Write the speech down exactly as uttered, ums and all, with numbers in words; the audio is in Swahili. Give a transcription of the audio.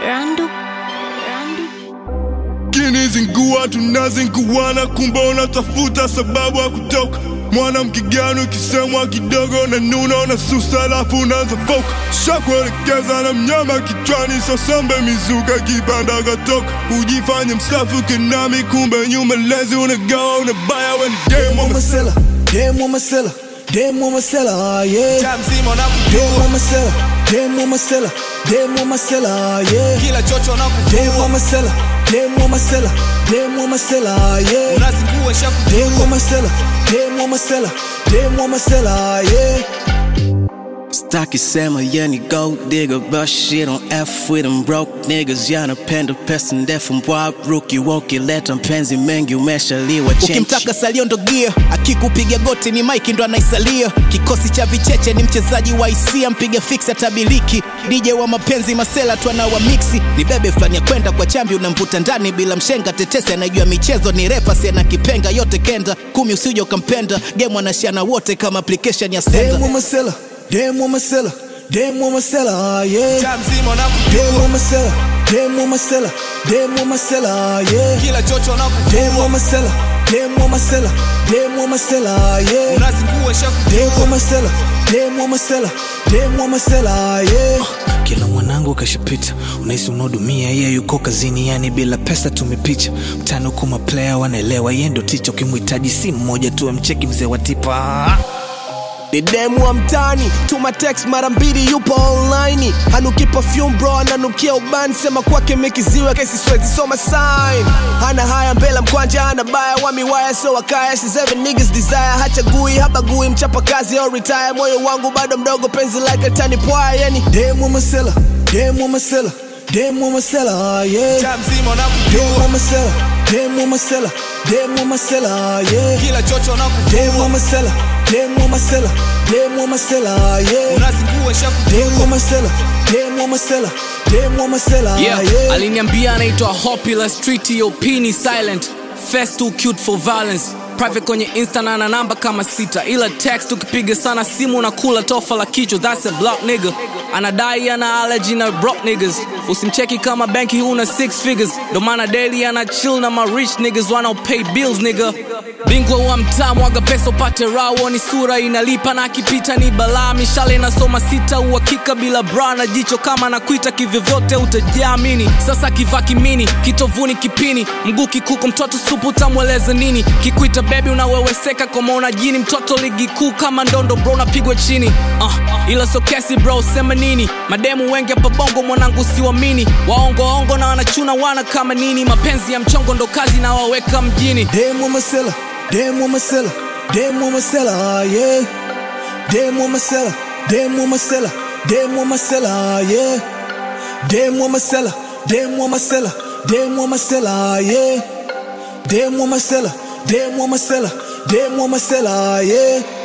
Randu, Randu. Kinizingua tunazinguana, kumbe unatafuta sababu ya kutoka. Mwanamke gani ukisemwa kidogo na nuna na susa alafu unaanza foka. Shakuelekeza na mnyama kichwani, sosambe mizuka kibanda katoka. Ujifanye msafu kinami, kumbe nyuma lezi unagawa unabaya when the game on masela. Game on masela, game on masela, yeah. Jamzima na game on masela, game on masela, game on masela, yeah. Kila chocho na kufua game on masela, game on masela, game on masela, yeah. Unazingua shaku game on masela, game on masela, game on masela, yeah. Staki sema yani gold digger, but shit on F with them broke niggas. Yanapenda pesa ndefu mbwa rookie woki, leta mpenzi mengi umeshaliwa chenchi. Ukimtaka salio ndo gear, akikupiga goti ni Mike ndo anaisalia. Kikosi cha vicheche ni mchezaji wa hisia, mpiga fix atabiliki. D J wa mapenzi masela tu anawa mixi. Ni bebe flani ya kwenda kwa chambi, unamvuta ndani bila mshenga. Tetesi anajua michezo, ni refa si ana kipenga. Yote kenda, kumi usije ukampenda. Game anashana wote kama application ya senda. Game on masela, game on masela, game on masela, yeah. Jamzima na game on masela, game on masela, game on masela, yeah. Kila chocho na game kufua on masela, game on masela, game on masela, yeah. Unazingua shaku game on masela, game on masela, game on masela, yeah. Kila mwanangu kashapita, unahisi unodumia, yeye yuko kazini yani bila pesa tumepicha. Mtano kuma player wanaelewa, yeye ndo ticho, kimhitaji si mmoja tu amcheki mzee wa tipa. Ni demu wa mtani, tuma text mara mbili yupo online. Hanuki perfume bro, ananukia ubani, sema kwake mekiziwe kesi swezi soma sign. Hana haya mbela mkwanja, hana baya wami waya so wakaya. Si seven niggas desire, hachagui habagui, mchapa kazi au retire. Moyo wangu bado mdogo, penzi like a tani pwaya yani. Demu wa masela, demu wa masela, demu wa masela, yeah. Jamzima na demu wa masela, demu wa masela, demu wa masela, yeah. Kila chocho na demu wa kufua masela, demu wa masela, demu wa masela, yeah. Unazingua shaku demu wa masela, demu wa masela, demu wa masela, yeah, yeah. aliniambia anaitwa Hopula Street, yo pini silent. Fast too cute for violence. Private kwenye Insta na na namba kama sita. Ila text ukipiga sana simu na kula tofa la kichwa. That's a block nigga. Anadai ana allergy na broke niggas. Usimcheki kama banki huna six figures. Ndo maana daily ana chill na ma rich niggas wanna pay bills nigga. Bingwa wa mtaa mwaga pesa upate rawo, ni sura inalipa na akipita ni balaa. Mishale inasoma sita, uhakika bila bra na jicho kama na kuita kivyovyote utajiamini. Sasa kivaa kimini, kitovuni kipini, mguu kikuku mtoto supu utamweleza nini? Kikuita baby unaweweseka kama una jini, mtoto ligi kuu kama ndondo bro napigwa chini. Uh, ila so kesi bro sema nini? Mademu wengi hapa bongo mwanangu siwamini. Waongo ongo na wanachuna wana kama nini? Mapenzi ya mchongo ndo kazi na waweka mjini. Demu wa masela, demu wa masela, demu wa masela, yeah. Demu wa masela, demu wa masela, demu wa masela, yeah. Demu wa masela, demu wa masela, demu wa masela, yeah. Demu wa masela, demu wa masela, demu wa masela, yeah.